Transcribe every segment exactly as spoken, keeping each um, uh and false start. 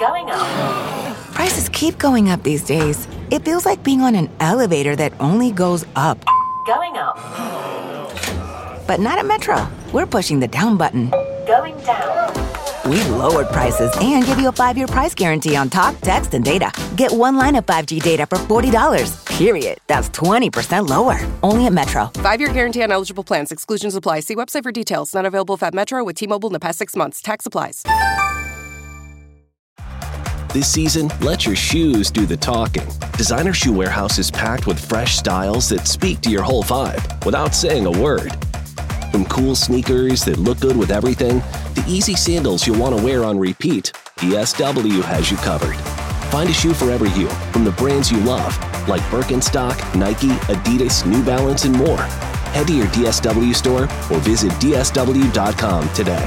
Going up. Prices keep going up these days. It feels like being on an elevator that only goes up. Going up. But not at Metro. We're pushing the down button. Going down. We've lowered prices and give you a five-year price guarantee on talk, text, and data. Get one line of five G data for forty dollars. Period. That's twenty percent lower. Only at Metro. Five-year guarantee on eligible plans. Exclusions apply. See website for details. Not available at Metro with T-Mobile in the past six months. Tax applies. This season, let your shoes do the talking. Designer Shoe Warehouse is packed with fresh styles that speak to your whole vibe without saying a word. From cool sneakers that look good with everything, to easy sandals you'll want to wear on repeat, D S W has you covered. Find a shoe for every you from the brands you love, like Birkenstock, Nike, Adidas, New Balance, and more. Head to your D S W store or visit D S W dot com today.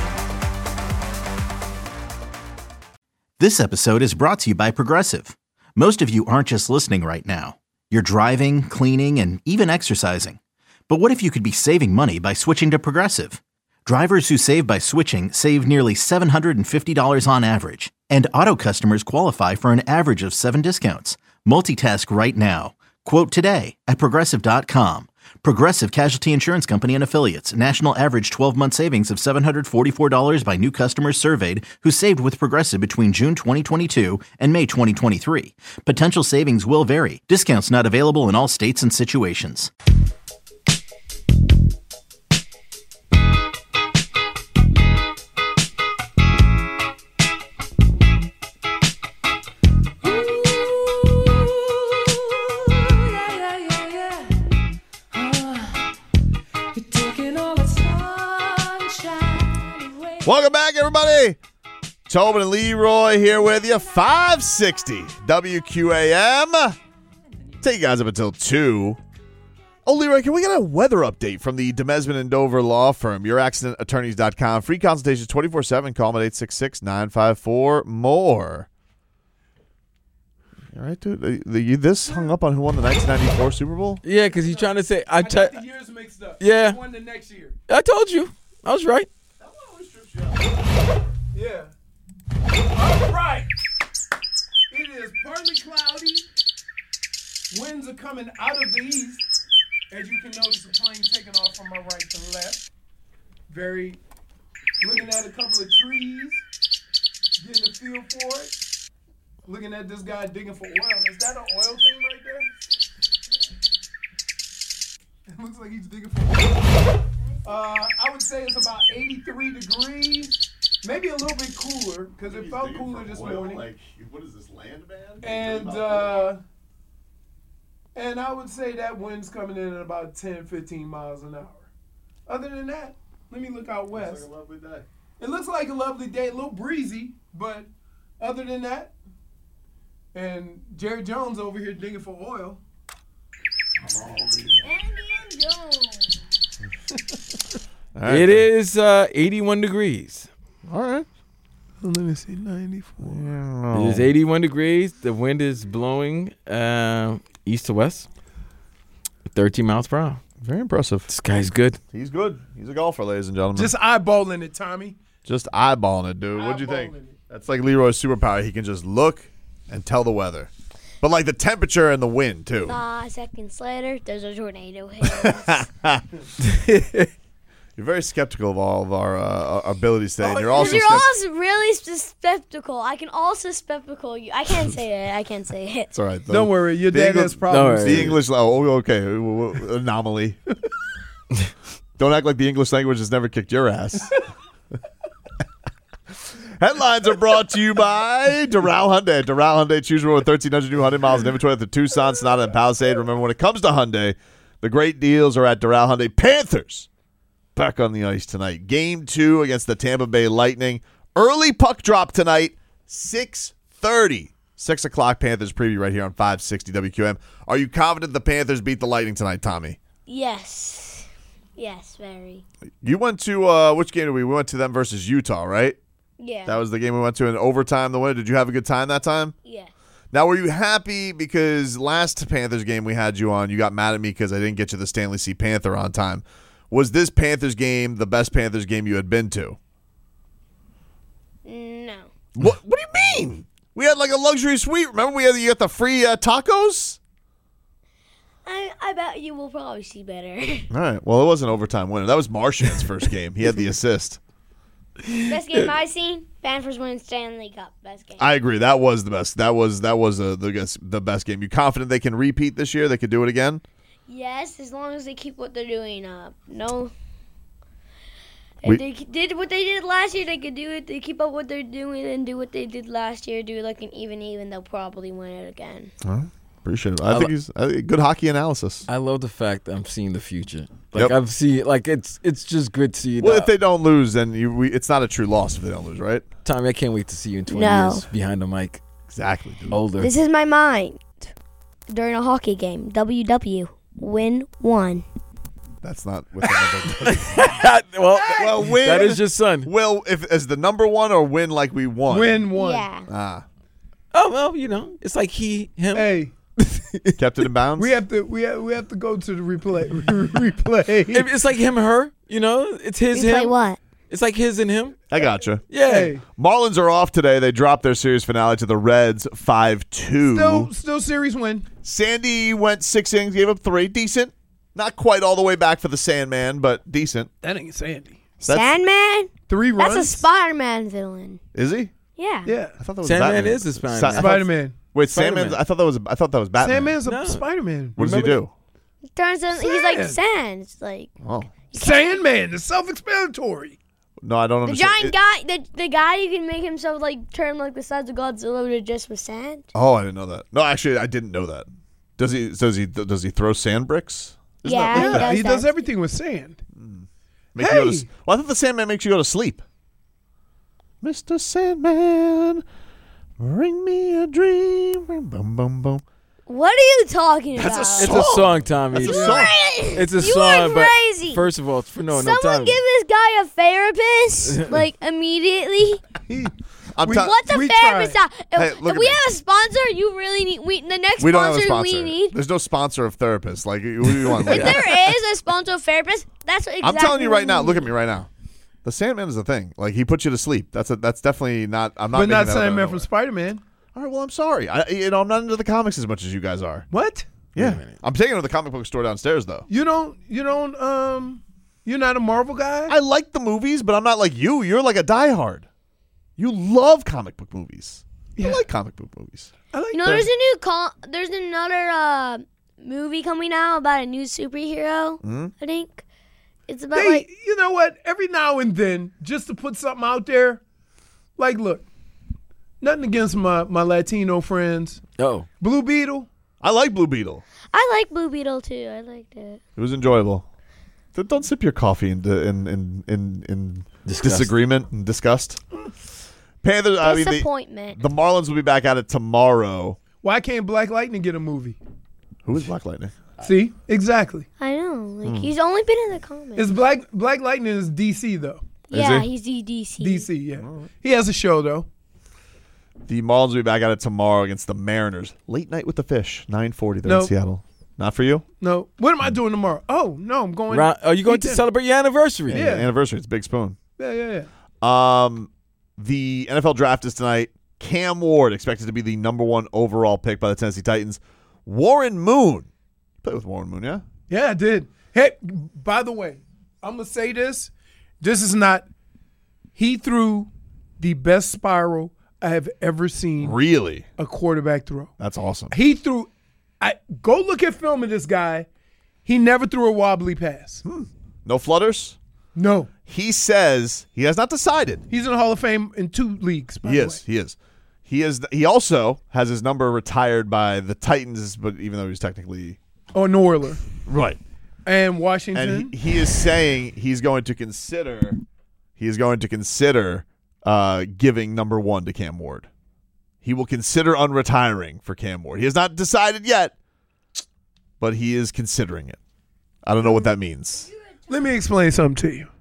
This episode is brought to you by Progressive. Most of you aren't just listening right now. You're driving, cleaning, and even exercising. But what if you could be saving money by switching to Progressive? Drivers who save by switching save nearly seven hundred fifty dollars on average. And auto customers qualify for an average of seven discounts. Multitask right now. Quote today at Progressive dot com. Progressive Casualty Insurance Company and Affiliates. National average twelve-month savings of seven hundred forty-four dollars by new customers surveyed who saved with Progressive between June twenty twenty-two and May twenty twenty-three. Potential savings will vary. Discounts not available in all states and situations. Welcome back, everybody. Tobin and Leroy here with you. five sixty W Q A M. Take you guys up until two. Oh, Leroy, can we get a weather update from the Demesman and Dover law firm, your accident attorneys dot com? Free consultations twenty-four seven. Call them at eight six six, nine five four, M O R E. All right, dude. The, the, you this hung up on who won the nineteen ninety-four Super Bowl? Yeah, because he's trying to say. I, I t- got the years mixed up. Yeah. Who won the next year? I told you. I was right. Yeah. All right. It is partly cloudy. Winds are coming out of the east. As you can notice, a plane taking off from my right to left. Very, looking at a couple of trees, getting a feel for it. Looking at this guy digging for oil. Is that an oil thing right there? It looks like he's digging for oil. Uh, I would say it's about eighty-three degrees. Maybe a little bit cooler, because it felt cooler this oil, morning. Like, what is this, land band? And uh, and I would say that wind's coming in at about ten, fifteen miles an hour. Other than that, let me look out west. Looks like a lovely day. It looks like a lovely day, a little breezy, but other than that, and Jerry Jones over here digging for oil. Andy Jones. Right, it is uh, eighty-one degrees. All right. Let me see, ninety-four. Yeah. It is eighty-one degrees. The wind is blowing uh, east to west, thirteen miles per hour. Very impressive. This guy's good. He's good. He's a golfer, ladies and gentlemen. Just eyeballing it, Tommy. Just eyeballing it, dude. What'd you think? Eyeballing it. That's like Leroy's superpower. He can just look and tell the weather. But like the temperature and the wind, too. Five seconds later, there's a tornado hit. You're very skeptical of all of our, uh, our abilities today. Oh, and you're also You're skept- also really skeptical. I can also skeptical you. I can't say it. I can't say it. It's all right, though. Don't worry, your The dad English- has problems. Don't worry. The English, oh, okay, anomaly. Don't act like the English language has never kicked your ass. Headlines are brought to you by Doral Hyundai. Doral Hyundai, choose one with thirteen hundred new Hyundai miles in inventory at the Tucson, Sonata, and Palisade. Remember, when it comes to Hyundai, the great deals are at Doral Hyundai. Panthers back on the ice tonight. Game two against the Tampa Bay Lightning. Early puck drop tonight, six thirty. six o'clock Panthers preview right here on five sixty W Q M. Are you confident the Panthers beat the Lightning tonight, Tommy? Yes. Yes, very. You went to, uh, which game did we? We went to them versus Utah, right? Yeah. That was the game we went to in overtime. The winner. Did you have a good time that time? Yeah. Now, were you happy because last Panthers game we had you on, you got mad at me because I didn't get you the Stanley C. Panther on time. Was this Panthers game the best Panthers game you had been to? No. What? What do you mean? We had like a luxury suite. Remember, we had you got the free uh, tacos. I, I bet you will probably see better. All right. Well, it was an overtime winner. That was Martian's first game. He had the assist. Best game I've seen, Panthers win Stanley Cup. Best game. I agree. That was the best. That was that was uh, the the best game. You confident they can repeat this year? They could do it again? Yes, as long as they keep what they're doing up. No. We- If they did what they did last year, they could do it. They keep up what they're doing and do what they did last year. Do like an even even. They'll probably win it again. Huh? Appreciate it. I, I think li- he's I think good hockey analysis. I love the fact that I'm seeing the future. Like Yep. I've seen, like it's it's just good to see. Well, the- if they don't lose, then you we, it's not a true loss if they don't lose, right? Tommy, I can't wait to see you in twenty No. years behind the mic, Exactly. Dude. older. This is my mind during a hockey game. W W win one. That's not within the well, Well, win. that is your son. Well, if as the number one or win like we won. Win one. Yeah. Ah, Oh well, you know, it's like he, him. Hey, kept it in bounds. we have to we have, we have to go to the replay. replay. It- It's like him, her. You know, it's his, You him. play what? It's like his and him. I gotcha. Yeah. Hey, Marlins are off today. They dropped their series finale to the Reds five two. still still series win. Sandy went six innings, gave up three. Decent. Not quite all the way back for the Sandman, but decent. That ain't Sandy. That's- Sandman? Three runs. That's a Spider-Man villain. Is he? Yeah. Yeah. I thought that was Sandman Batman. is the Spider-Man. Sa- I thought- Spider Man. Wait, Spider-Man. Sandman. I thought that was. I thought that was Batman. Sandman's a No. Spider Man. What does he Remember do? Turns out he's like Sand. sand. It's like Oh Sandman. It's self explanatory. no, I don't the understand. giant It- guy. The the guy you can make himself like turn like the size of Godzilla to just with sand. Oh, I didn't know that. No, actually, I didn't know that. Does he? Does he? Does he throw sand bricks? Isn't Yeah, that- he Yeah, does he does that. everything with sand. Make you go to Hey! s- well, I thought the Sandman makes you go to sleep. Mister Sandman, bring me a dream. Boom, boom, boom. What are you talking That's a about? song. It's a song, Tommy. That's a song. It's a You song, are but crazy. first of all, for no, no, Someone Tommy. give this guy a therapist, like immediately. I'm We- tell- What's a we therapist? tried. If, Hey, if look at we me. have a sponsor, you really need. We the next We don't have a sponsor, sponsor. we need. There's no sponsor of therapists. Like, who do you want? Like, If there is a sponsor of therapist, that's what exactly. I'm telling you what right now. we Look at need. me right now. The Sandman is a thing. Like, he puts you to sleep. That's a, That's definitely not. I'm not. But making not that up out of Sandman from nowhere. Spider Man. All right. Well, I'm sorry. I, you know, I'm not into the comics as much as you guys are. What? Yeah. I'm taking it to the comic book store downstairs, though. You don't you don't um you're not a Marvel guy? I like the movies, but I'm not like you. You're like a diehard. You love comic book movies. I Yeah. like comic book movies. I like You know, that. there's a new call. There's another uh, movie coming out about a new superhero. Hmm? I think it's about They, like you know what? Every now and then, just to put something out there, like, look, nothing against my, my Latino friends. Oh, Blue Beetle, I like Blue Beetle. I like Blue Beetle too. I liked it. It was enjoyable. Don't- Don't sip your coffee in in in in, in Disgust. disagreement and disgust. Panthers. I mean, the, Disappointment. the Marlins will be back at it tomorrow. why can't Black Lightning get a movie? Who is Black Lightning? See, exactly. I know. Like Hmm. he's only been in the comics. It's Black Black Lightning is D C though. yeah, he? he's the D C. D C, yeah. He has a show though. The Marlins will be back at it tomorrow against the Mariners. Late night with the Fish. nine forty there No. in Seattle. Not for you? No, what am I doing tomorrow? Oh no, I'm going. Ra- are you going eat to dinner. celebrate your anniversary? Yeah. Anniversary. It's Big Spoon. Yeah, yeah, yeah. Um, the N F L draft is tonight. Cam Ward expected to be the number one overall pick by the Tennessee Titans. Warren Moon. You played with Warren Moon, yeah? Yeah, I did. Hey, by the way, I'm gonna say this. This is not. He threw the best spiral I have ever seen Really? a quarterback throw. That's awesome. He threw. I go look at film of this guy. He never threw a wobbly pass. No flutters? No, He says he has not decided. he's in the Hall of Fame in two leagues. By He the is. way. He is. He is. He also has his number retired by the Titans, but even though he's technically Or New Orleans right, and Washington. and he, he is saying he's going to consider. He is going to consider uh, giving number one to Cam Ward. He will consider unretiring for Cam Ward. He has not decided yet, but he is considering it. I don't know what that means. Let me explain something to you.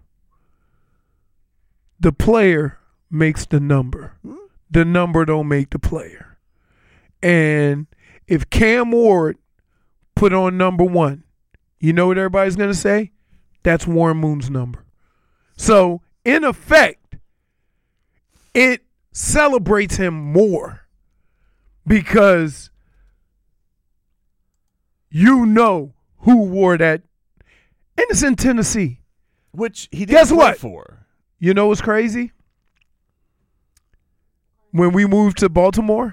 The player makes the number. The number don't make the player. And if Cam Ward put on number one, you know what everybody's going to say? That's Warren Moon's number. So, in effect, it celebrates him more because you know who wore that. And it's in Tennessee. Which he didn't Guess play what? for. You know what's crazy? When we moved to Baltimore,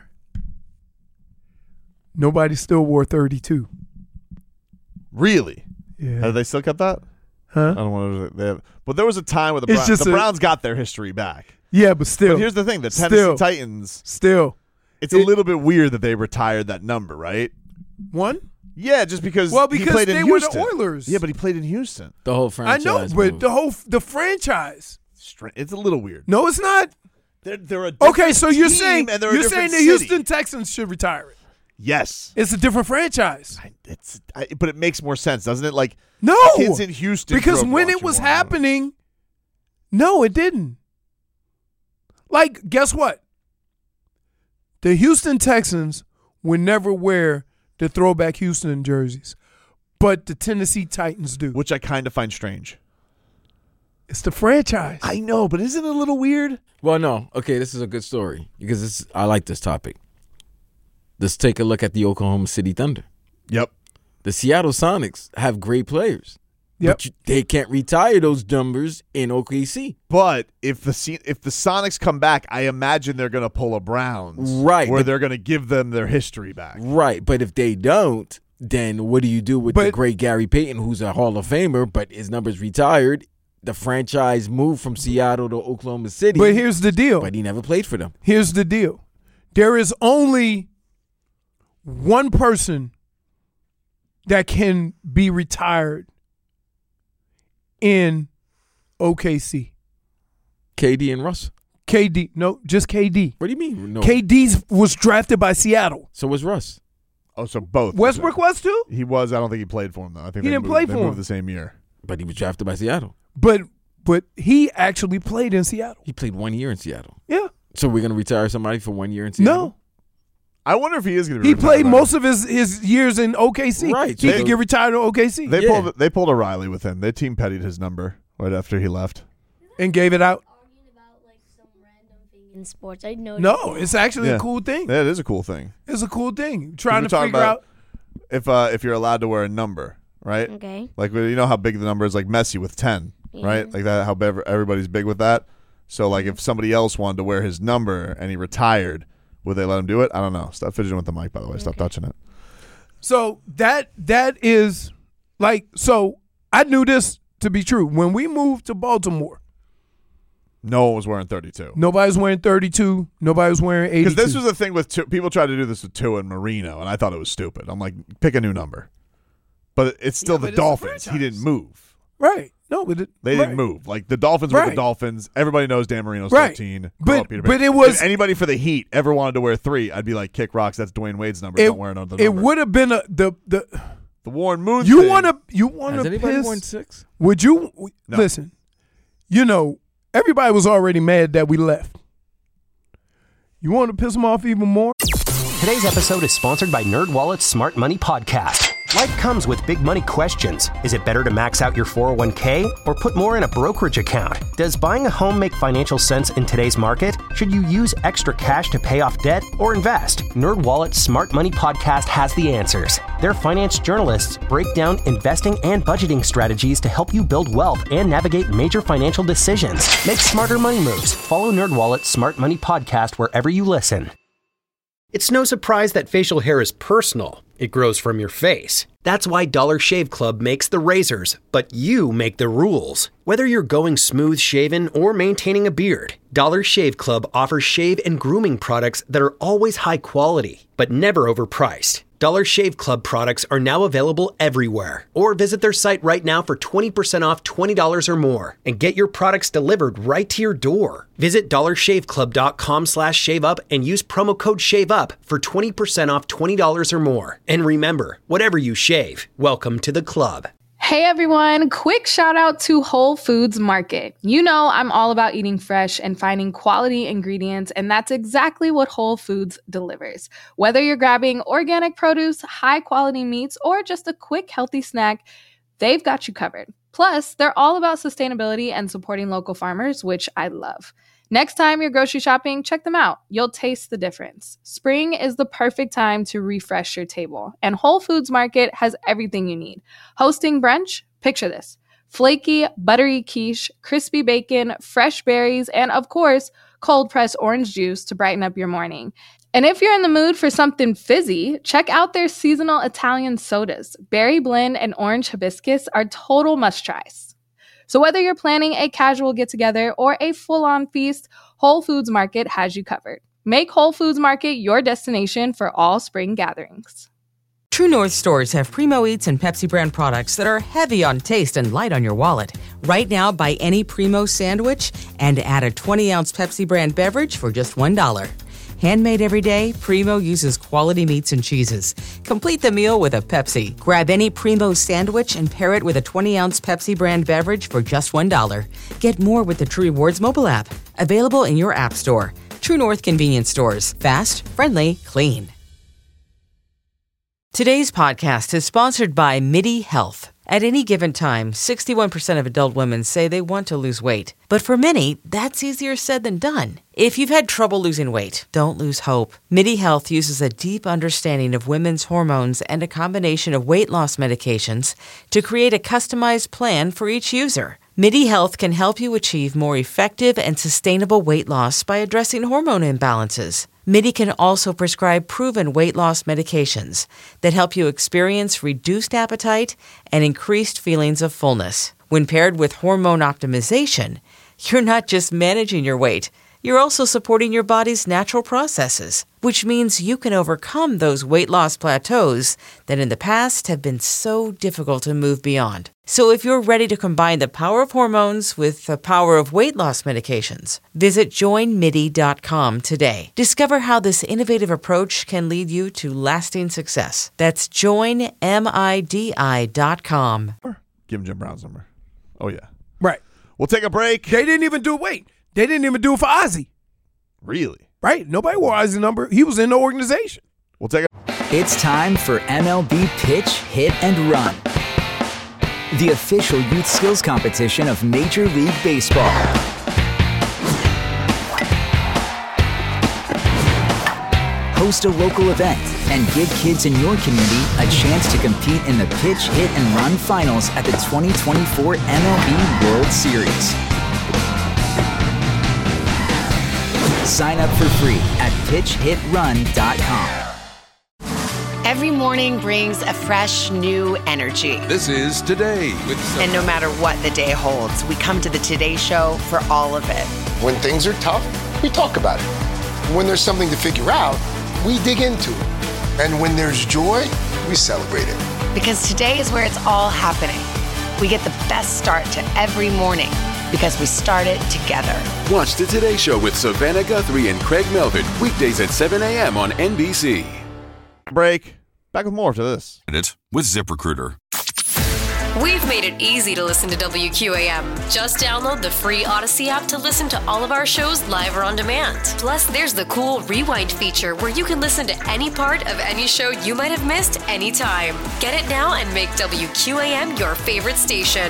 nobody still wore thirty-two. Really? Yeah. Have they still kept that? Huh? I don't want to. They have, but there was a time where the, It's Browns, just the a- Browns got their history back. Yeah, but still. But here's the thing: the Tennessee Still. Titans. Still. It's a It- little bit weird that they retired that number, right? One? Yeah, just because. Well, he because played they in were the Houston. Oilers. Yeah, but he played in Houston. The whole I franchise. know, but moved. the whole the franchise. Stra- It's a little weird. No, it's not. They're they're a Okay, so you're team saying and they're a you're different saying the city. Houston Texans should retire it. Yes, It's a different franchise. I- it's I, but it makes more sense, doesn't it? Like No, kids in Houston because grew up when it watching was more. happening, no, it didn't. Like, guess what? The Houston Texans would never wear the throwback Houston jerseys, but the Tennessee Titans do. which I kind of find strange. It's the franchise. I know, but isn't it a little weird? Well, no. Okay, this is a good story because this, I like this topic. Let's take a look at the Oklahoma City Thunder. Yep. The Seattle Sonics have great players. Yep. But you, they can't retire those numbers in O K C. But if the Se- if the Sonics come back, I imagine they're going to pull a Browns, Right, Where but- they're going to give them their history back. Right, but if they don't, then what do you do with the But- great Gary Payton, who's a Hall of Famer, but his numbers retired? The franchise moved from Seattle to Oklahoma City. But here's the deal. But he never played for them. Here's the deal. There is only one person that can be retired in O K C. K D and Russ. K D. No, just K D. What do you mean? No. K D was drafted by Seattle. So was Russ. Oh, so both. Westbrook was too? He was. I don't think he played for him though. I think He they didn't moved, play they for moved him. the same year. But he was drafted by Seattle. But but he actually played in Seattle. He played one year in Seattle. Yeah. So we're going to retire somebody for one year in Seattle? No. I wonder if he is going to be. He retired played by- most of his, his years in O K C. Right, He so- could get retired in O K C They Yeah. pulled. They pulled a Riley with him. They team pettied his number right after he left. and gave it out. Arguing about like some random thing in sports. I know. No, it's actually Yeah. a cool thing. That is a cool thing. It's a cool thing. Trying we're to talking figure about- out. If uh, if you're allowed to wear a number, right? Okay. Like you know how big the number is, like Messi with ten, Yeah. right? Like that. How bev- everybody's big with that. So like if somebody else wanted to wear his number and he retired, would they let him do it? I don't know. Stop fidgeting with the mic, by the way. Stop touching it. So that that is like so. I knew this to be true when we moved to Baltimore. No one was wearing thirty-two. Nobody was wearing thirty-two. Nobody was wearing eighty-two. Because this was the thing with two, people tried to do this with Tua and Marino, and I thought it was stupid. I'm like, pick a new number, but it's still Yeah, but the it's a Dolphins. He franchise. didn't move. right. No, but it, They right. didn't move. Like the Dolphins were the Right. Dolphins. Everybody knows Dan Marino's Right. thirteen. But- Grow up, Peter but Pan. it was- If anybody for the Heat ever wanted to wear three, I'd be like, kick rocks. That's Dwayne Wade's number. It, Don't wear another it number. would have been a the the. The Warren Moon. You thing. want to you want Has to anybody piss? worn six? Would you No. listen? You know, everybody was already mad that we left. You want to piss them off even more? Today's episode is sponsored by NerdWallet's Smart Money Podcast. Life comes with big money questions. Is it better to max out your four oh one k or put more in a brokerage account? Does buying a home make financial sense in today's market? Should you use extra cash to pay off debt or invest? NerdWallet's Smart Money Podcast has the answers. Their finance journalists break down investing and budgeting strategies to help you build wealth and navigate major financial decisions. Make smarter money moves. Follow NerdWallet's Smart Money Podcast wherever you listen. It's no surprise that facial hair is personal. It grows from your face. That's why Dollar Shave Club makes the razors, but you make the rules. Whether you're going smooth shaven or maintaining a beard, Dollar Shave Club offers shave and grooming products that are always high quality, but never overpriced. Dollar Shave Club products are now available everywhere. Or visit their site right now for twenty percent off twenty dollars or more and get your products delivered right to your door. Visit dollarshaveclub.com slash shave up and use promo code SHAVEUP for twenty percent off twenty dollars or more. And remember, whatever you shave, welcome to the club. Hey everyone, quick shout out to Whole Foods Market. You know I'm all about eating fresh and finding quality ingredients, and that's exactly what Whole Foods delivers. Whether you're grabbing organic produce, high quality meats, or just a quick healthy snack, they've got you covered. Plus, they're all about sustainability and supporting local farmers, which I love. Next time you're grocery shopping, check them out. You'll taste the difference. Spring is the perfect time to refresh your table, and Whole Foods Market has everything you need. Hosting brunch? Picture this. Flaky, buttery quiche, crispy bacon, fresh berries, and of course, cold-pressed orange juice to brighten up your morning. And if you're in the mood for something fizzy, check out their seasonal Italian sodas. Berry blend and orange hibiscus are total must-tries. So whether you're planning a casual get-together or a full-on feast, Whole Foods Market has you covered. Make Whole Foods Market your destination for all spring gatherings. True North stores have Primo Eats and Pepsi brand products that are heavy on taste and light on your wallet. Right now, buy any Primo sandwich and add a twenty-ounce Pepsi brand beverage for just one dollar. Handmade every day, Primo uses quality meats and cheeses. Complete the meal with a Pepsi. Grab any Primo sandwich and pair it with a twenty-ounce Pepsi brand beverage for just one dollar. Get more with the True Rewards mobile app. Available in your app store. True North convenience stores. Fast, friendly, clean. Today's podcast is sponsored by MIDI Health. At any given time, sixty-one percent of adult women say they want to lose weight. But for many, that's easier said than done. If you've had trouble losing weight, don't lose hope. MIDI Health uses a deep understanding of women's hormones and a combination of weight loss medications to create a customized plan for each user. MIDI Health can help you achieve more effective and sustainable weight loss by addressing hormone imbalances. MIDI can also prescribe proven weight loss medications that help you experience reduced appetite and increased feelings of fullness. When paired with hormone optimization, you're not just managing your weight, you're also supporting your body's natural processes, which means you can overcome those weight loss plateaus that in the past have been so difficult to move beyond. So if you're ready to combine the power of hormones with the power of weight loss medications, visit join midi dot com today. Discover how this innovative approach can lead you to lasting success. That's join midi dot com. Give him Jim Brown's number. Oh, yeah. Right. We'll take a break. They didn't even do it. Wait. They didn't even do it for Ozzy. Really? Right. Nobody wore Ozzy's number. He was in the organization. We'll take a... It's time for M L B Pitch, Hit, and Run, the official youth skills competition of Major League Baseball. Host a local event and give kids in your community a chance to compete in the Pitch, Hit, and Run finals at the twenty twenty-four M L B World Series. Sign up for free at pitch hit run dot com. Every morning brings a fresh, new energy. This is Today with Sophie. And no matter what the day holds, we come to the Today Show for all of it. When things are tough, we talk about it. When there's something to figure out, we dig into it. And when there's joy, we celebrate it. Because today is where it's all happening. We get the best start to every morning because we start it together. Watch the Today Show with Savannah Guthrie and Craig Melvin, weekdays at seven a.m. on N B C. Break. Back with more after this. With ZipRecruiter. We've made it easy to listen to W Q A M. Just download the free Odyssey app to listen to all of our shows live or on demand. Plus, there's the cool Rewind feature where you can listen to any part of any show you might have missed anytime. Get it now and make W Q A M your favorite station.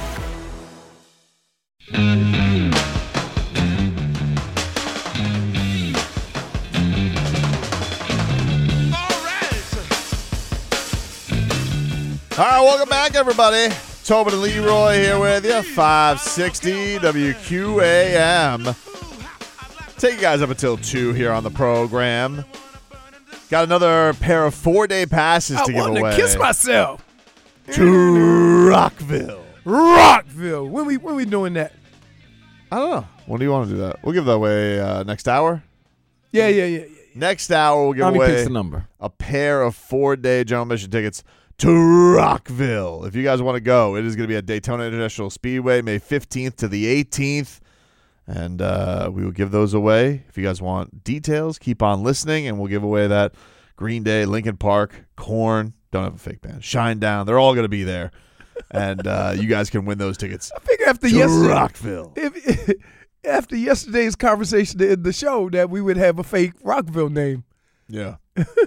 All right, welcome back, everybody. Tobin and Leroy here with you, five sixty W Q A M. Take you guys up until two here on the program. Got another pair of four-day passes I to give want away. to kiss myself. To Rockville. Rockville. When we when we doing that? I don't know. When do you want to do that? We'll give that away uh, next hour. Yeah, yeah, yeah, yeah. Next hour, we'll give Tommy away picks the number. a pair of four-day general admission tickets to Rockville. If you guys want to go, it is going to be at Daytona International Speedway, May fifteenth to the eighteenth. And uh, we will give those away. If you guys want details, keep on listening, and we'll give away that Green Day, Linkin Park, Korn. Don't have a fake band. Shinedown. They're all going to be there. And uh, you guys can win those tickets. I figure after to yesterday, Rockville. If, after yesterday's conversation in the show, that we would have a fake Rockville name. Yeah.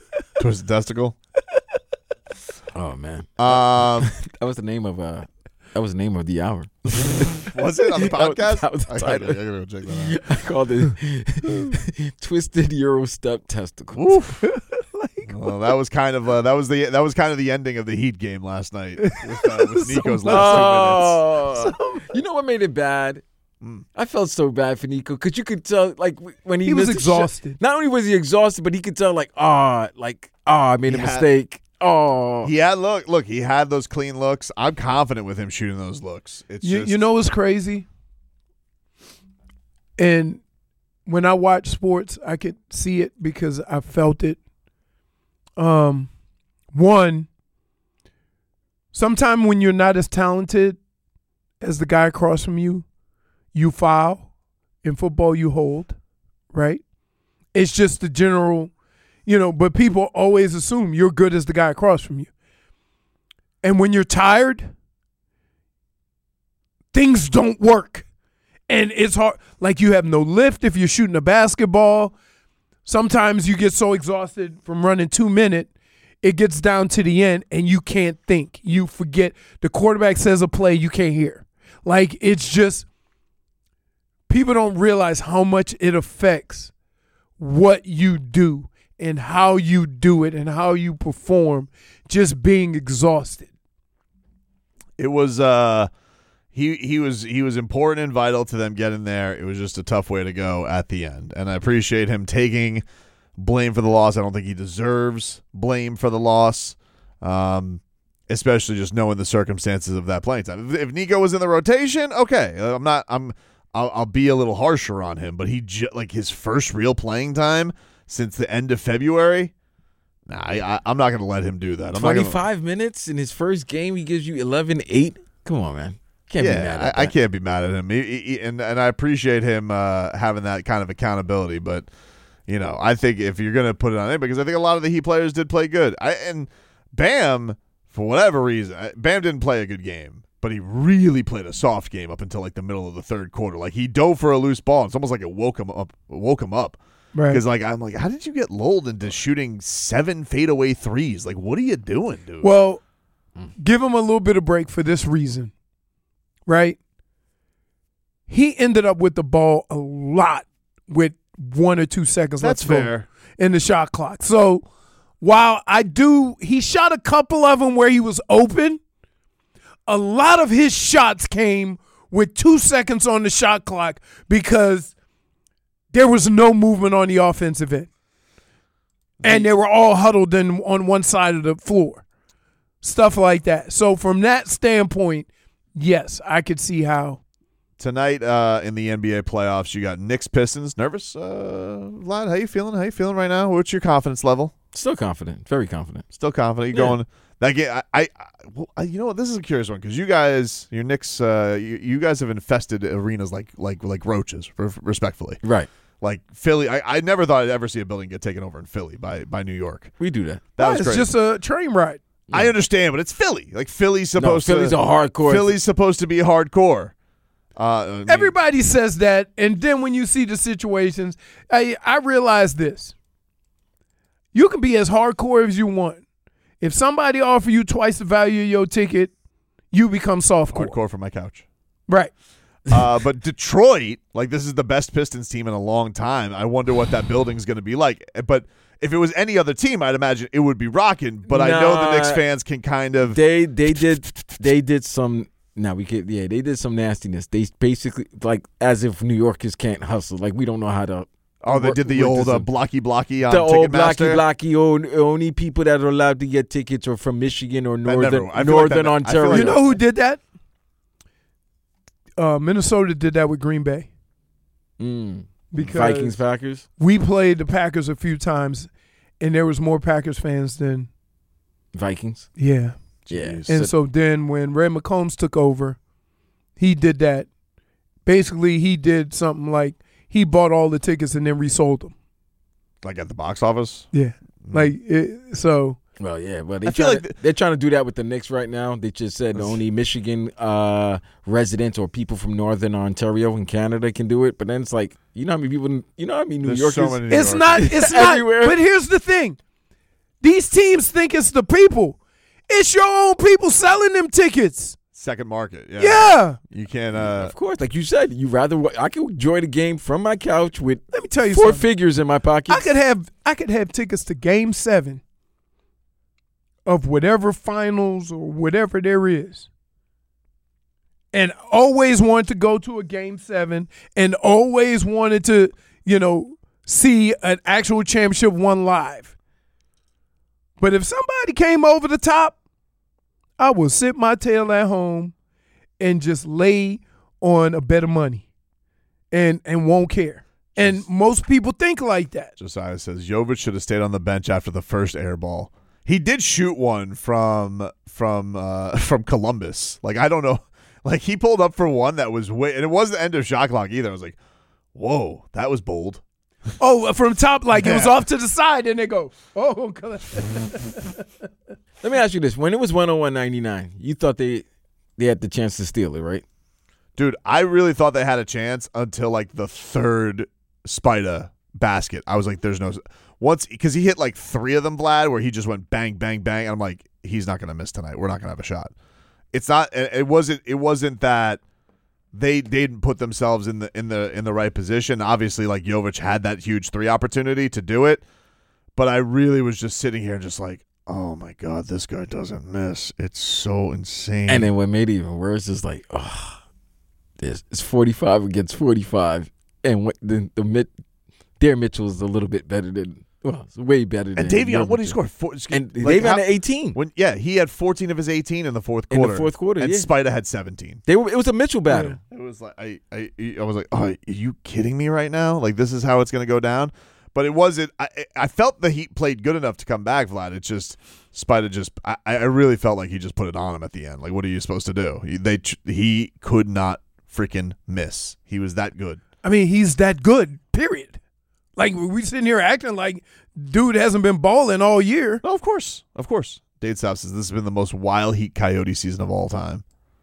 Twisted Testicle. Oh, man. Um, that was the name of uh, That was the name of the hour. Was it on the podcast? That was, that was the I title. gotta, I gotta go check that out. I called it Twisted Euro Step Testicles. Well, that was kind of uh, that was the that was kind of the ending of the Heat game last night with, uh, with Nico's last Oh. two minutes. You know what made it bad? Mm. I felt so bad for Nico because you could tell, like, w- when he, He was missed the shot- exhausted. not only was he exhausted, but he could tell, like, ah, like, ah, I made a He had- mistake. Oh, He had look, look. He had those clean looks. I'm confident with him shooting those looks. It's You, just, you know what's crazy? And when I watch sports, I could see it because I felt it. Um, one, sometime when you're not as talented as the guy across from you, you foul. In football, you hold, right? It's just the general, you know, but people always assume you're good as the guy across from you. And when you're tired, things don't work. And it's hard. Like you have no lift if you're shooting a basketball. Sometimes you get so exhausted from running two minutes, it gets down to the end and you can't think. You forget. The quarterback says a play you can't hear. Like it's just, people don't realize how much it affects what you do and how you do it and how you perform just being exhausted. It was uh he he was he was important and vital to them getting there. It was just a tough way to go at the end. And I appreciate him taking blame for the loss. I don't think he deserves blame for the loss. Um especially just knowing the circumstances of that playing time. If, if Nico was in the rotation, okay. I'm not I'm I'll, I'll be a little harsher on him, but he ju- like his first real playing time since the end of February. Nah, I, I, I'm not going to let him do that. I'm not gonna- twenty-five minutes in his first game, he gives you eleven eight. Come on, man. Can't yeah, be mad at I, that. I can't be mad at him, he, he, and and I appreciate him uh, having that kind of accountability. But you know, I think if you're going to put it on him, because I think a lot of the Heat players did play good. I and Bam, for whatever reason, Bam didn't play a good game, but he really played a soft game up until like the middle of the third quarter. Like he dove for a loose ball. It's almost like it woke him up. Woke him up. Right. Because like I'm like, how did you get lulled into shooting seven fadeaway threes? Like, what are you doing, dude? Well, give him a little bit of break for this reason, right? He ended up with the ball a lot with one or two seconds That's left to go fair. in the shot clock. So while I do, he shot a couple of them where he was open. A lot of his shots came with two seconds on the shot clock because there was no movement on the offensive end. And they were all huddled in on one side of the floor. Stuff like that. So from that standpoint, yes, I could see how. Tonight uh, in the N B A playoffs, you got Knicks Pistons. Nervous, uh, Vlad? How you feeling? How you feeling right now? What's your confidence level? Still confident. Very confident. Still confident. You Yeah. going that game? I, I, I, well, I, you know what? This is a curious one because you guys, your Knicks, uh, you, you guys have infested arenas like like like roaches. r- Respectfully, Right. Like Philly, I, I never thought I'd ever see a building get taken over in Philly by by New York. We do that. That No, was it's great. just a train ride. I understand, but it's Philly. Like Philly's No, supposed Philly's to. a hardcore. Philly's supposed to be hardcore. Uh, I mean, Everybody says that, and then when you see the situations, I, I realize this. You can be as hardcore as you want. If somebody offer you twice the value of your ticket, you become softcore. hardcore for my couch. Right. Uh, but Detroit, like this is the best Pistons team in a long time. I wonder what that building's going to be like. But if it was any other team, I'd imagine it would be rocking. But I know the Nah, Knicks fans can kind of. They they did they did some. Now we could yeah they did some nastiness. They basically like as if New Yorkers can't hustle. Like we don't know how to. Oh, they work- did the work old this uh, in. blocky blocky on the old Ticketmaster. blocky blocky. Only, only people that are allowed to get tickets are from Michigan or never- northern I feel like that- northern I feel Ontario. like You know who did that? Uh, Minnesota did that with Green Bay. Mm. Because Vikings Packers. we played the Packers a few times, and there was more Packers fans than Vikings. yeah. Yeah. And so then when Red McCombs took over, he did that. Basically, he did something like he bought all the tickets and then resold them. Like at the box office. Yeah. Like it, so. Well, yeah, but they I feel trying like to, they're trying to do that with the Knicks right now. They just said only Michigan uh, residents or people from Northern Ontario and Canada can do it. But then it's like, you know how many people, you know how many New There's Yorkers. so many New It's Yorkers. not. It's not. Everywhere. But here's the thing: these teams think it's the people. It's your own people selling them tickets. second market. Yeah. Yeah. You can't. Uh, Of course, like you said, you rather wa- I could enjoy the game from my couch with Let me tell you four something. figures in my pocket. I could have I could have tickets to Game Seven of whatever finals or whatever there is, and always wanted to go to a Game Seven, and always wanted to, you know, see an actual championship won live. But if somebody came over the top, I will sit my tail at home and just lay on a bed of money, and and won't care. And most people think like that. Josiah says Jovic should have stayed on the bench after the first air ball. He did shoot one from from uh, from Columbus. Like I don't know, like he pulled up for one that was way, and it wasn't the end of shot clock either. I was like, whoa, that was bold. Oh, from top, like it was Yeah. off to the side, and they go, oh. Let me ask you this: when it was one oh one ninety-nine, you thought they they had the chance to steal it, right? Dude, I really thought they had a chance until like the third Spida basket. I was like, there's no once because he hit like three of them, Vlad, where he just went bang, bang, bang. And I'm like, he's not gonna miss tonight. We're not gonna have a shot. It's not. It wasn't. It wasn't that they they didn't put themselves in the in the in the right position. Obviously, like Jovic had that huge three opportunity to do it, but I really was just sitting here just like, oh my god, this guy doesn't miss. It's so insane. And then what made it even worse is like, oh, this it's forty-five against forty-five, and what the the mid, Darren Mitchell is a little bit better than, well, it's way better than. And Davion, what did he Jovic. score? Four, And like Davion how- at eighteen. When yeah, he had fourteen of his eighteen in the fourth In the quarter. fourth quarter, and yeah. Spida had seventeen. They were, it was a Mitchell battle. It was like I, I, I was like, oh, are you kidding me right now? Like this is how it's going to go down. But it wasn't. I, I felt the Heat played good enough to come back, Vlad. It's just Spida just. I, I really felt like he just put it on him at the end. Like, what are you supposed to do? He, they he could not freaking miss. He was that good. I mean, he's that good, period. Like, we sitting here acting like dude hasn't been balling all year. Oh, of course. Of course. Dade South says this has been the most wild Heat Coyote season of all time.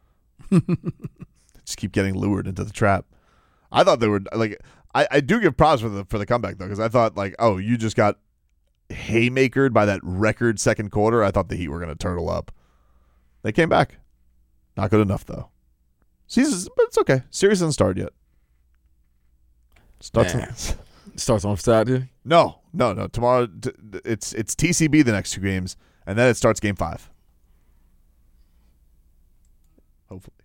Just keep getting lured into the trap. I thought they were, like, I, I do give props for the for the comeback, though, because I thought, like, oh, you just got haymakered by that record second quarter. I thought the Heat were going to turtle up. They came back. Not good enough, though. Season's, but it's okay. Series hasn't started yet. Starts Nah. on, Starts on Saturday. no, no, no. Tomorrow, t- it's it's T C B the next two games, and then it starts game five. Hopefully.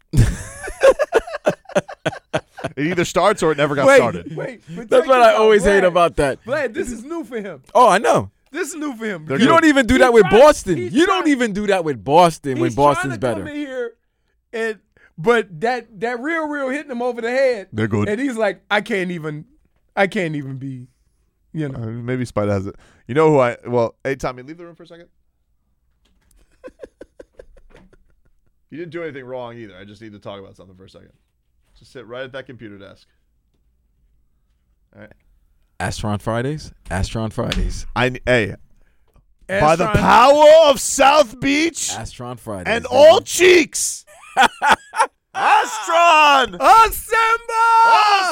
It either starts or it never got wait, started. Wait, but That's check what this I out, always hate Vlad. about that. Vlad, this is new for him. Oh, I know. This is new for him. They're You good. don't even do He that with tried- Boston. he's You don't trying- even do that with Boston when He's Boston's trying to better. come in here, and but that that real real hitting him over the head. They're good. And he's like, I can't even, I can't even be, you know. Uh, maybe Spida has it. You know who I? Well, hey Tommy, leave the room for a second. You didn't do anything wrong either. I just need to talk about something for a second. Just sit right at that computer desk. All right. Astron Fridays. Astron Fridays. I hey. By the Astron- power of South Beach Astron Fridays. and baby. all cheeks, Astron, Assemble!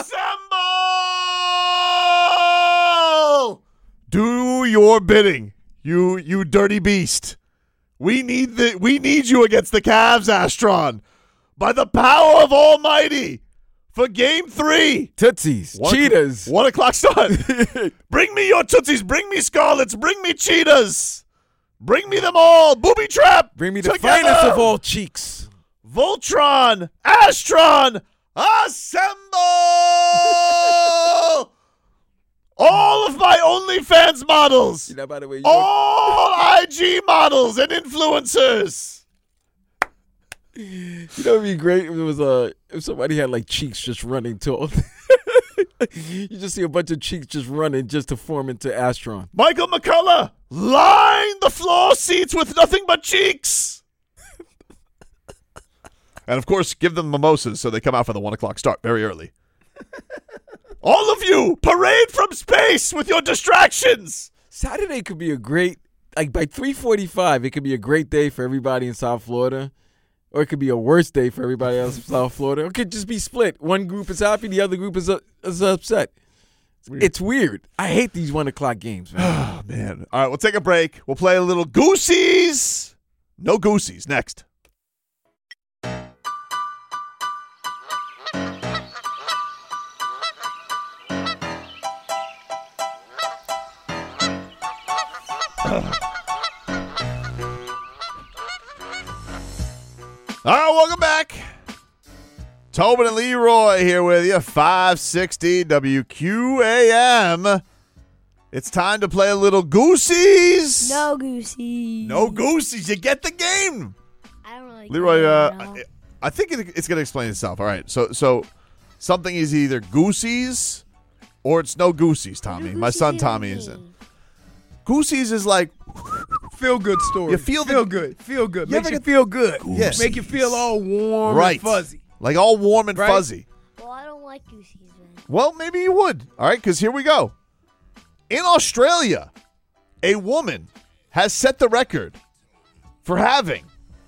assemble! Do your bidding, you you dirty beast. We need the we need you against the Cavs, Astron. By the power of Almighty, for Game Three. Tootsies. One- Cheetahs. One o'clock start. Bring me your Tootsies. Bring me Scarlets. Bring me Cheetahs. Bring me them all. Booby trap. Bring me the together. finest of all cheeks. Voltron. Astron. Assemble. All of my OnlyFans models. You know, by the way, you All I G models and influencers. You know, it'd be great if it was uh, if somebody had like cheeks just running to. You just see a bunch of cheeks just running just to form into Astron. Michael McCullough, line the floor seats with nothing but cheeks. And of course, give them mimosas so they come out for the one o'clock start very early. All of you, parade from space with your distractions. Saturday could be a great, like by three forty-five, it could be a great day for everybody in South Florida. Or it could be a worse day for everybody else in South Florida. Or it could just be split. One group is happy, the other group is, uh, is upset. Weird. It's weird. I hate these one o'clock games, man. Oh, man. All right, we'll take a break. We'll play a little Goosies. No Goosies. Next. All right, welcome back. Tobin and Leroy here with you, five sixty W Q A M. It's time to play a little Goosies. No Goosies. No Goosies. You get the game. I don't really Leroy, care, uh, no. I, I think it, it's going to explain itself. All right, so so something is either Goosies or it's no Goosies, Tommy. My son Tommy is in. Goosies is like feel good story. You feel the- feel good. Feel good. You Makes ever you get- feel good. Yes. Make you feel all warm right, and fuzzy. like all warm and Right? fuzzy. Well, I don't like Goosies, man. Well, maybe you would. All right, because here we go. In Australia, a woman has set the record for having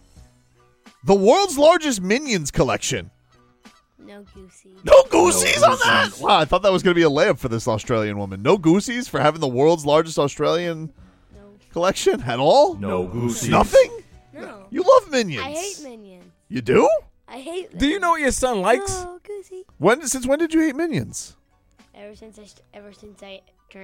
the world's largest Minions collection. No Goosies. No Goosies on that? Wow, I thought that was going to be a layup for this Australian woman. No Goosies for having the world's largest Australian collection at all? No Goosies. Nothing? No. You love Minions. I hate Minions. You do? I hate them. Do you know what your son likes? No Goosey. When? Since when did you hate Minions? Ever since I, st- ever since I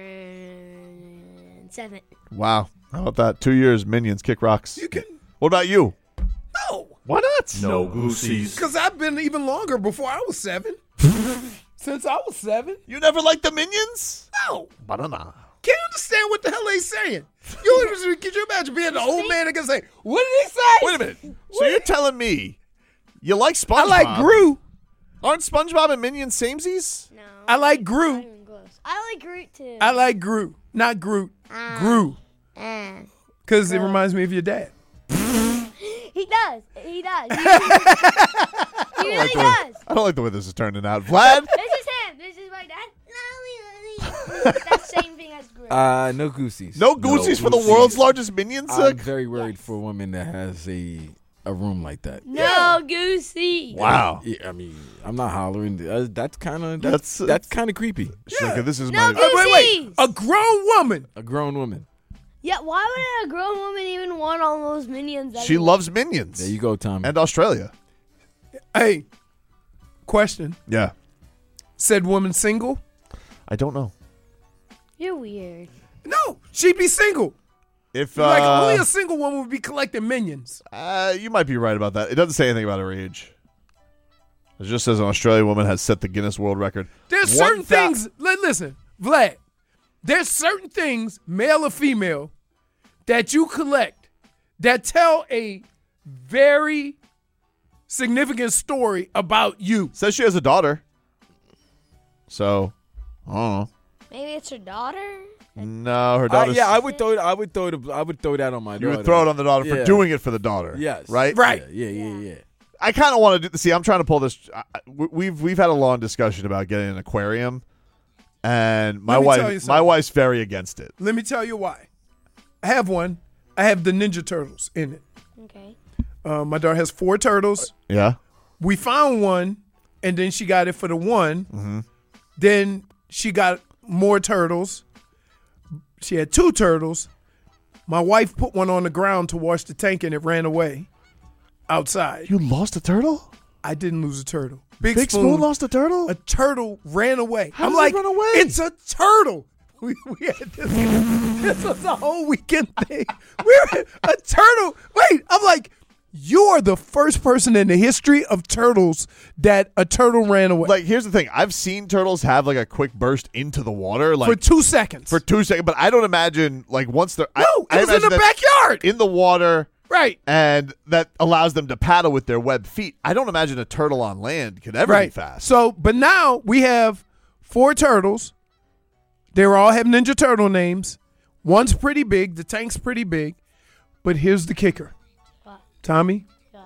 turned seven. Wow. How about that? Two years, Minions, kick rocks. You can. What about you? No. Why not? No Goosies. Because I've been even longer before I was seven. Since I was seven. You never liked the Minions? No. Banana. Can't understand what the hell they saying. You could you imagine being an old man that can say, "What did he say?" Wait a minute. So you're telling me you like SpongeBob? I like Gru. Aren't SpongeBob and Minions samesies? No. I like Gru. I like Groot too. I like Gru, not Groot. Ah. Gru, Uh, because it reminds me of your dad. he does. He does. He, he I don't really like the way- does. I don't like the way this is turning out. Vlad? This is him. This is my dad. That's the same thing as Groot. Uh, no Goosies. No Goosies for the world's largest Minions? I'm very worried for a woman that has a a room like that. No Goosey. Wow. Yeah, I mean, I'm not hollering. Uh, that's kind of that's That's- that's, kind of creepy. Shaka, this is No my. Uh, wait, wait. Goosies. A grown woman. A grown woman. Yeah, why would a grown woman even want all those minions? She anyway? loves Minions. There you go, Tommy. And Australia. Hey, question. Yeah. Said woman single? I don't know. You're weird. No, she'd be single. If Like uh, only a single woman would be collecting minions. uh, you might be right about that. It doesn't say anything about her age. It just says an Australian woman has set the Guinness World Record. There's One certain thou- things. Li- listen, Vlad. There's certain things, male or female, that you collect that tell a very significant story about you. Says she has a daughter. So, I don't know. Maybe it's her daughter. No, her Uh, daughter. yeah, I would throw it. I would throw it. I would throw that on my You daughter. would throw it on the daughter for Yeah. doing it for the daughter. Yes. Right? Right. Yeah, yeah, yeah. yeah. I kind of want to do. See, I'm trying to pull this. I- I- We've we've had a long discussion about getting an aquarium, and my Let me tell you wife my something. wife's very against it. Let me tell you why. I have one. I have the Ninja Turtles in it. Okay. Uh, my daughter has four turtles. Yeah. We found one, and then she got it for the one. Mm-hmm. Then she got more turtles. She had two turtles. My wife put one on the ground to wash the tank, and it ran away outside. You lost a turtle? I didn't lose a turtle. Big, Big Spoon lost a turtle? A turtle ran away. How I'm does it like, run away? it's a turtle. We, we had this, this was a whole weekend thing. We're a turtle. Wait, I'm like, you are the first person in the history of turtles that a turtle ran away. Like, here's the thing. I've seen turtles have like a quick burst into the water, like for two seconds. for two seconds. But I don't imagine like once they're no, I, I it was in imagine the that backyard. in the water, Right. and that allows them to paddle with their webbed feet. I don't imagine a turtle on land could ever right. be fast. So, but now we have four turtles. They all have Ninja Turtle names. One's pretty big. The tank's pretty big. But here's the kicker. What? Tommy, What?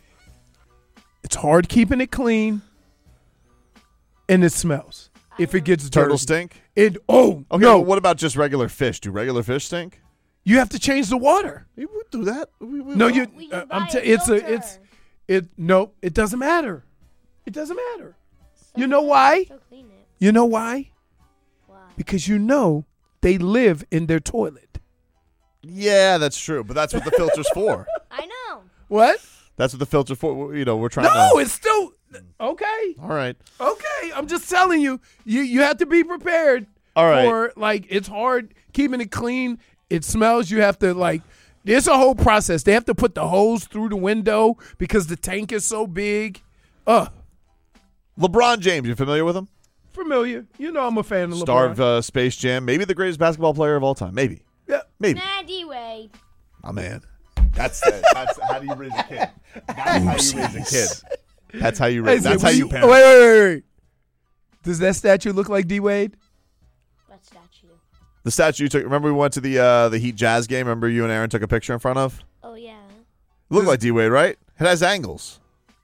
it's hard keeping it clean, and it smells. If it gets Turtle dirty. stink? It oh Okay, no! well, what about just regular fish? Do regular fish stink? You have to change the water. We would do that. We, we, No, you. We Uh, can I'm. buy T- a it's a. filter. It's. It. No, it doesn't matter. It doesn't matter. You know why? So clean it. You know why? Why? Because you know they live in their toilet. Yeah, that's true. But that's what the filter's for. I know. What? That's what the filter's for. You know, we're trying No, to. it's still okay. All right. Okay, I'm just telling you. You you have to be prepared. All right. For like, it's hard keeping it clean. It smells. You have to like. There's a whole process. They have to put the hose through the window because the tank is so big. Uh LeBron James, you familiar with him? Familiar. You know I'm a fan of LeBron. Star of uh, Space Jam. Maybe the greatest basketball player of all time. Maybe. Yeah. Maybe. Nah, D-Wade. My man. That's, the, that's how do you raise a kid. That's how you raise a kid. That's how you raise. Hey, That's so how we- you parent. Wait, wait, wait, wait. Does that statue look like D-Wade? What statue? The statue you took. Remember we went to the uh, the Heat Jazz game. Remember you and Aaron took a picture in front of. Oh, yeah. Looked like D Wade, right? It has angles.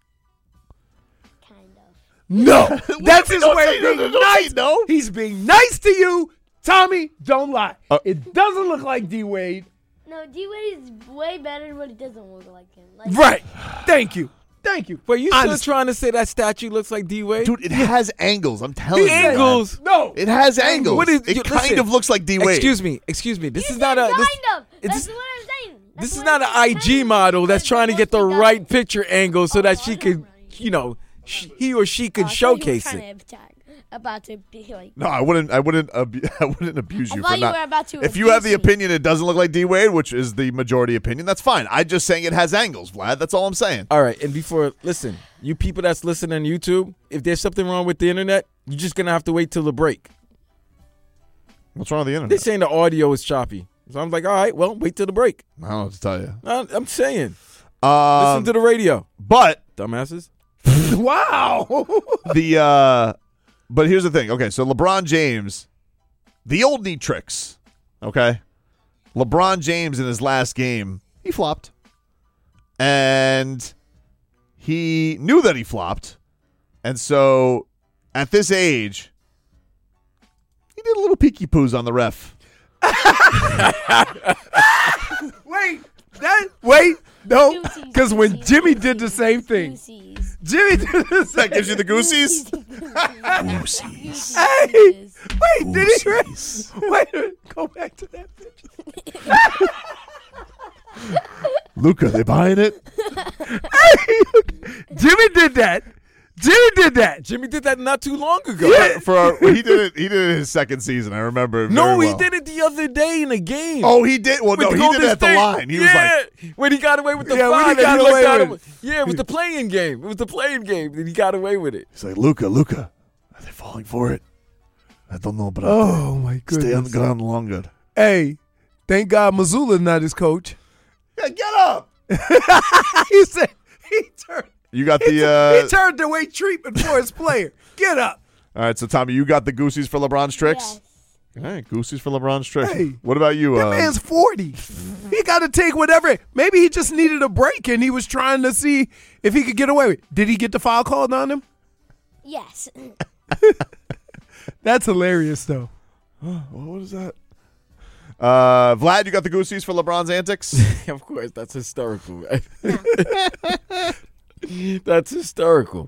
No. That's his Don't way say of no, being no, don't say nice. no. He's being nice to you. Tommy, don't lie. Uh, it doesn't look like D-Wade. No, D-Wade is way better, but it doesn't look like him. Like, Right. Thank you. Thank you. Wait, you still Honestly. trying to say that statue looks like D-Wade? Dude, it has angles. I'm telling you. Angles? No. It has angles. What is, it you- kind listen, of looks like D Wade. Excuse me. Excuse me. This You is not a. said This, kind of. That's this- what I'm saying. this is not an I G model that's trying to get the right picture angle so that she could, you know, sh- he or she could Oh, I thought showcase you were it. trying to attack- About to be like. No, I wouldn't. I wouldn't. Abu- I wouldn't abuse I you thought for you not. were about to if you have the abuse me. opinion it doesn't look like D Wade, which is the majority opinion, that's fine. I'm just saying it has angles, Vlad. That's all I'm saying. All right, and before, listen, you people that's listening on YouTube, if there's something wrong with the internet, you're just gonna have to wait till the break. What's wrong with the internet? They're saying the audio is choppy, so I'm like, all right, well, wait till the break. I don't know what to tell you. I- I'm saying, Um, listen to the radio, but dumbasses. Wow. the uh, but here's the thing. Okay, so LeBron James, the old knee tricks. Okay, LeBron James in his last game, he flopped, and he knew that he flopped, and so at this age, he did a little peeky poos on the ref. Wait. That wait. No. Because when Jimmy did the same thing. Jimmy did the same That gives you the goosies. Goosies. Hey. Wait. Did he? Re- wait. a minute. Go back to that picture. Luca, they buying it? Hey, Jimmy did that. Jimmy did that. Jimmy did that not too long ago. Yeah. For our, he did it. He did it his second season. I remember. It No, very he well. did it the other day in a game. Oh, he did. Well, With no, he Golden did it at the State. line. He was yeah, like, when he got away with the Yeah, when he five, and got looked away at with him- Yeah, it was the playing game. It was the playing game, and he got away with it. he's like, Luca, Luca, are they falling for it? I don't know, but Oh my stay on goodness. the ground longer. Hey, thank God Missoula's not his coach. Yeah, get up. He said he turned. You got He, the. Uh, he turned away treatment for his player. Get up. all right, so Tommy, you got the goosies for LeBron's tricks. Yes. All right, goosies for LeBron's tricks. Hey, what about you? That um, man's forty. He got to take whatever. Maybe he just needed a break and he was trying to see if he could get away with it. Did he get the foul called on him? Yes. That's hilarious, though. what is that? Uh, Vlad, you got the goosies for LeBron's antics? Of course, that's hysterical. Right? That's hysterical.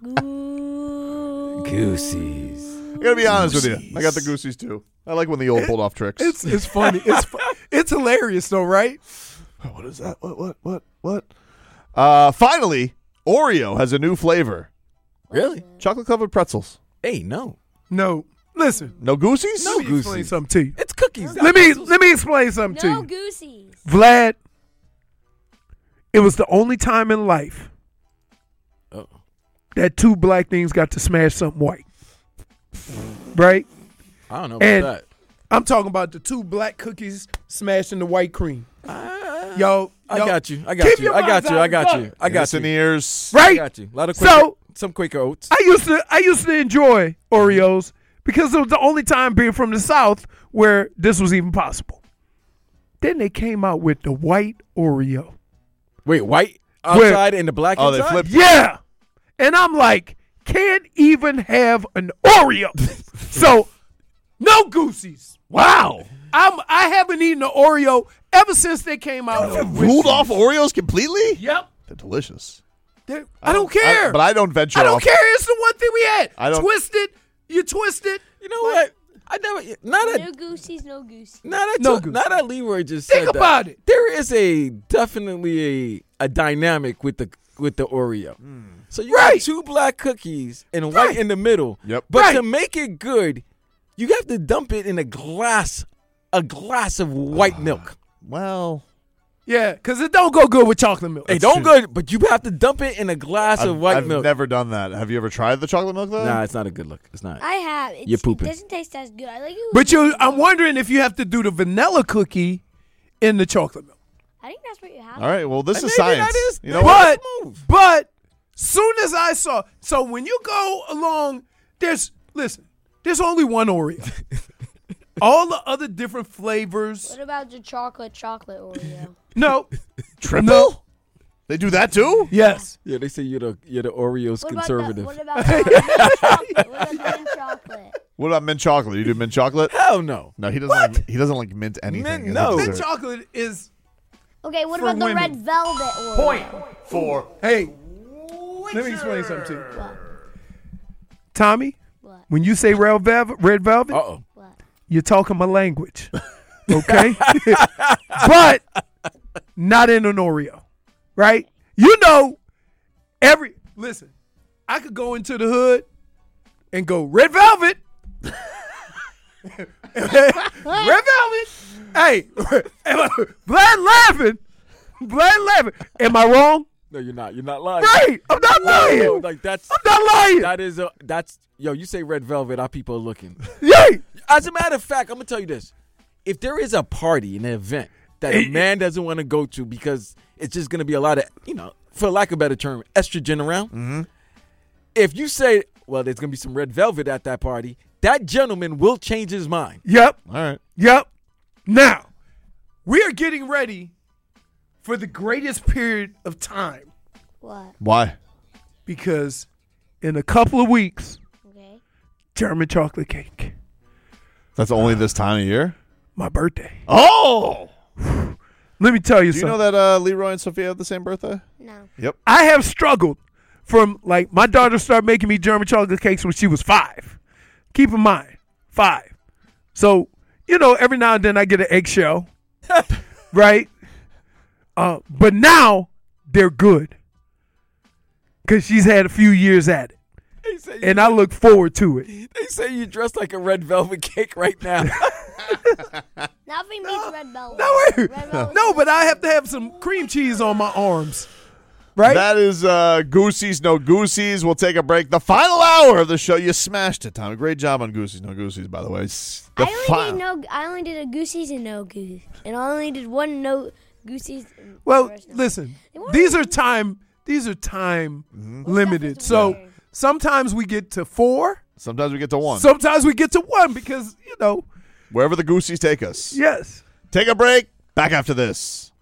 Goosies. I gotta be honest with you. I got the goosies too. I like when the old pulled off tricks. It's it's funny. It's fu- it's hilarious, though, right? What is that? What? What? What? What? Uh, finally, Oreo has a new flavor. Really? Chocolate covered pretzels. Hey, no. No. Listen. No goosies? Let me explain something to you. It's cookies. Let me let me explain something No to you. goosies. Vlad, it was the only time in life Uh-oh. that two black things got to smash something white. Right? I don't know about And that. I'm talking about the two black cookies smashing the white cream. Yo, I yo, got you. I keep got you. your I got minds you. out I of got fuck. you. I got Innocent you. ears. Right? I got you. A lot of Quaker, So- some Quaker oats. I used to I used to enjoy Oreos because it was the only time being from the South where this was even possible. Then they came out with the white Oreo. Wait, white Where- outside and the black Oh, they inside? flipped. Yeah. And I'm like, can't even have an Oreo. So, no goosies. Wow. I'm I haven't eaten an Oreo ever since they came out. with- Ruled off Oreos completely? Yep. They're delicious. They're- I don't care. I- but I don't venture I don't off. care. It's the one thing we had. I don't- Twisted. You twisted. You know what? I never. Not No that. goosies, no goosies. Not that. No No goose. not that Leroy just Think said about that. it. There is a definitely a a dynamic with the with the Oreo. So you Right. got two black cookies and white Right. in the middle. Yep. But Right. to make it good, you have to dump it in a glass, a glass of white milk. Well, Yeah, because it don't go good with chocolate milk. Hey, don't go, but you have to dump it in a glass I've, of white I've milk. never done that. Have you ever tried the chocolate milk though? Nah, it's not a good look. It's not. I have. It's, You're pooping. It doesn't taste as good. I like it. But you, I'm wondering if you have to do the vanilla cookie in the chocolate milk. I think that's what you have. All right. Well, this And is maybe science. that is- you know what? but, but soon as I saw, so when you go along, there's, listen, there's only one Oreo. All the other different flavors. What about the chocolate chocolate Oreo? No. Triple? No. They do that too? Yes. Yeah, they say you're the you're the Oreos What about conservative. the, what about the mint chocolate? What about the mint chocolate? What about mint chocolate? You do mint chocolate? Hell no. No, he doesn't. Like, he doesn't like mint anything. Mint, as a no. Mint dessert. chocolate is Okay, what For about the women. red velvet Oreo? Point. for. Hey, let me explain something to you. What? Tommy, What? when you say red velvet, red velvet, Uh-oh. What? you're talking my language. Okay? But not in an Oreo. Right? You know, every, listen, I could go into the hood and go, red velvet. Red velvet. Hey, Vlad laughing. Vlad laughing. Am I wrong? No, you're not. You're not lying. Right. I'm not lying. No, like that's I'm not lying. that is a that's yo. You say red velvet, our people are looking. Yay. As a matter of fact, I'm gonna tell you this: if there is a party, an event that a man doesn't want to go to because it's just gonna be a lot of, you know, for lack of a better term, estrogen around. Mm-hmm. If you say, well, there's gonna be some red velvet at that party, that gentleman will change his mind. Yep. All right. Yep. Now, we are getting ready for the greatest period of time What? Why? because in a couple of weeks, Okay. German chocolate cake, That's only this time of year. my birthday. Oh. Let me tell you Do you something. know that uh, Leroy and Sophia have the same birthday? No. Yep. I have struggled from, like, my daughter started making me German chocolate cakes when she was five. Keep in mind, five. So, you know, every now and then I get an eggshell, right? Uh, but now they're good because she's had a few years at it. They say you, And I look forward to it. they say you dress like a red velvet cake right now. Nothing beats red velvet. No, wait. Red velvet. No, but I have to have some cream cheese on my arms, right? That is uh, Goosey's No Goosey's. We'll take a break. The final hour of the show. You smashed it, Tom. Great job on Goosey's No Goosey's, by the way. The I only fi- did no. I only did a Goosey's and no goose, and I only did one no Goosey's. and Well, the rest no. listen, They weren't these are really- time these are time Mm-hmm. limited. So sometimes we get to four, Sometimes we get to one. sometimes we get to one because, you know, Wherever the Goosey's take us. yes. Take a break. Back after this.